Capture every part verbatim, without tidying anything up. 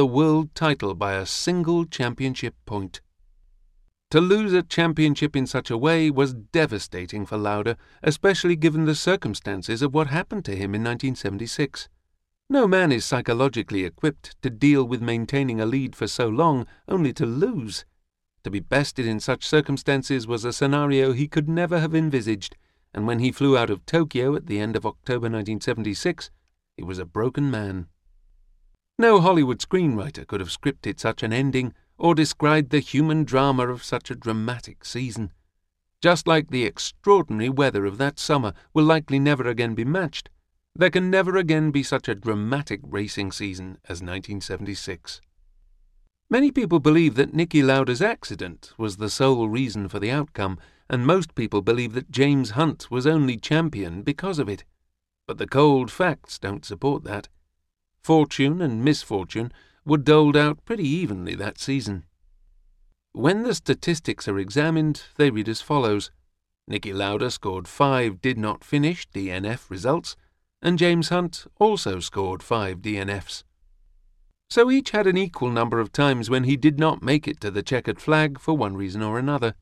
the world title by a single championship point. To lose a championship in such a way was devastating for Lauda, especially given the circumstances of what happened to him in nineteen seventy-six. No man is psychologically equipped to deal with maintaining a lead for so long only to lose. To be bested in such circumstances was a scenario he could never have envisaged, and when he flew out of Tokyo at the end of October nineteen seventy-six, he was a broken man. No Hollywood screenwriter could have scripted such an ending or described the human drama of such a dramatic season. Just like the extraordinary weather of that summer will likely never again be matched, there can never again be such a dramatic racing season as nineteen seventy-six. Many people believe that Niki Lauda's accident was the sole reason for the outcome, and most people believe that James Hunt was only champion because of it. But the cold facts don't support that. Fortune and misfortune were doled out pretty evenly that season. When the statistics are examined, they read as follows. Niki Lauda scored five did not finish D N F results, and James Hunt also scored five D N Fs. So each had an equal number of times when he did not make it to the checkered flag for one reason or another.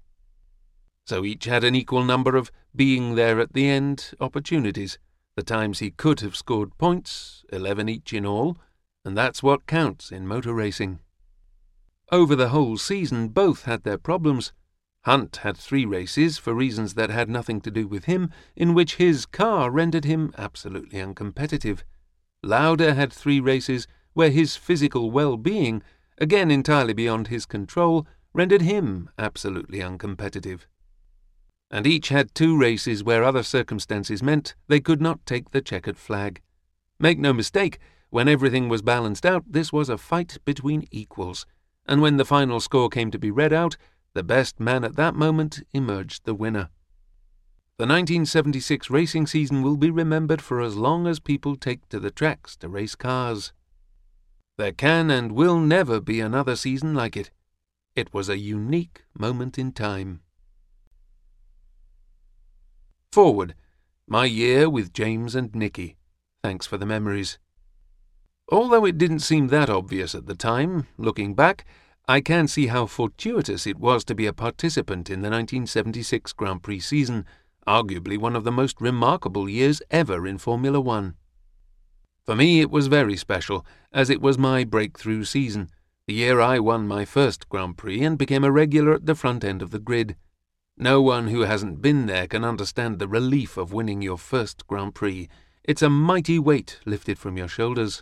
So each had an equal number of being there at the end opportunities, the times he could have scored points, eleven each in all, and that's what counts in motor racing. Over the whole season, both had their problems. Hunt had three races, for reasons that had nothing to do with him, in which his car rendered him absolutely uncompetitive. Lauda had three races where his physical well-being, again entirely beyond his control, rendered him absolutely uncompetitive. And each had two races where other circumstances meant they could not take the checkered flag. Make no mistake, when everything was balanced out, this was a fight between equals, and when the final score came to be read out, the best man at that moment emerged the winner. The nineteen seventy-six racing season will be remembered for as long as people take to the tracks to race cars. There can and will never be another season like it. It was a unique moment in time. Forward. My year with James and Niki. Thanks for the memories. Although it didn't seem that obvious at the time, looking back, I can see how fortuitous it was to be a participant in the nineteen seventy-six Grand Prix season, arguably one of the most remarkable years ever in Formula One. For me it was very special, as it was my breakthrough season, the year I won my first Grand Prix and became a regular at the front end of the grid. No one who hasn't been there can understand the relief of winning your first Grand Prix. It's a mighty weight lifted from your shoulders.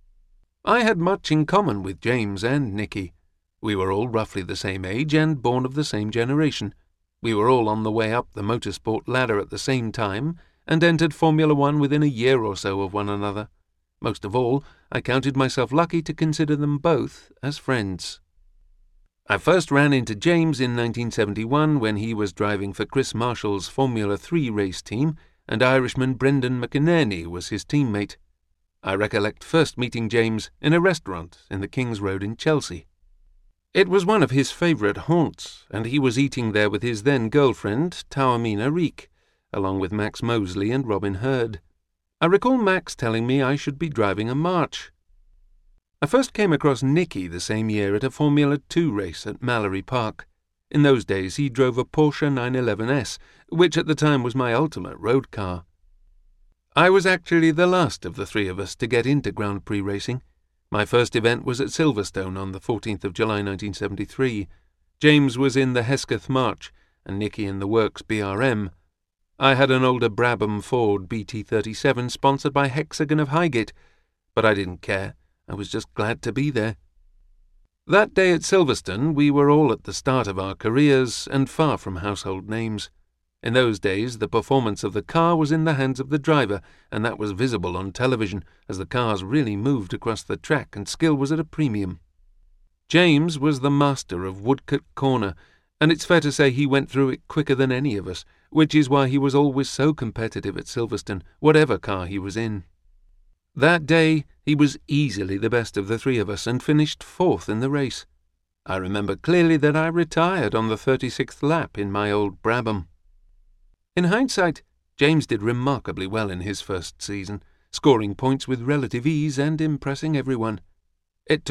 I had much in common with James and Niki. We were all roughly the same age and born of the same generation. We were all on the way up the motorsport ladder at the same time and entered Formula One within a year or so of one another. Most of all, I counted myself lucky to consider them both as friends. I first ran into James in nineteen seventy-one when he was driving for Chris Marshall's Formula Three race team, and Irishman Brendan McInerney was his teammate. I recollect first meeting James in a restaurant in the King's Road in Chelsea. It was one of his favourite haunts, and he was eating there with his then-girlfriend, Taormina Reek, along with Max Mosley and Robin Hurd. I recall Max telling me I should be driving a March. I first came across Niki the same year at a Formula Two race at Mallory Park. In those days he drove a Porsche nine eleven S, which at the time was my ultimate road car. I was actually the last of the three of us to get into Grand Prix racing. My first event was at Silverstone on the fourteenth of July nineteen seventy-three. James was in the Hesketh March, and Niki in the Works B R M. I had an older Brabham Ford B T thirty-seven sponsored by Hexagon of Highgate, but I didn't care. I was just glad to be there. That day at Silverstone we were all at the start of our careers and far from household names. In those days the performance of the car was in the hands of the driver, and that was visible on television, as the cars really moved across the track and skill was at a premium. James was the master of Woodcote Corner, and it's fair to say he went through it quicker than any of us, which is why he was always so competitive at Silverstone, whatever car he was in. That day he was easily the best of the three of us and finished fourth in the race. I remember clearly that I retired on the thirty-sixth lap in my old Brabham. In hindsight, James did remarkably well in his first season, scoring points with relative ease and impressing everyone. It took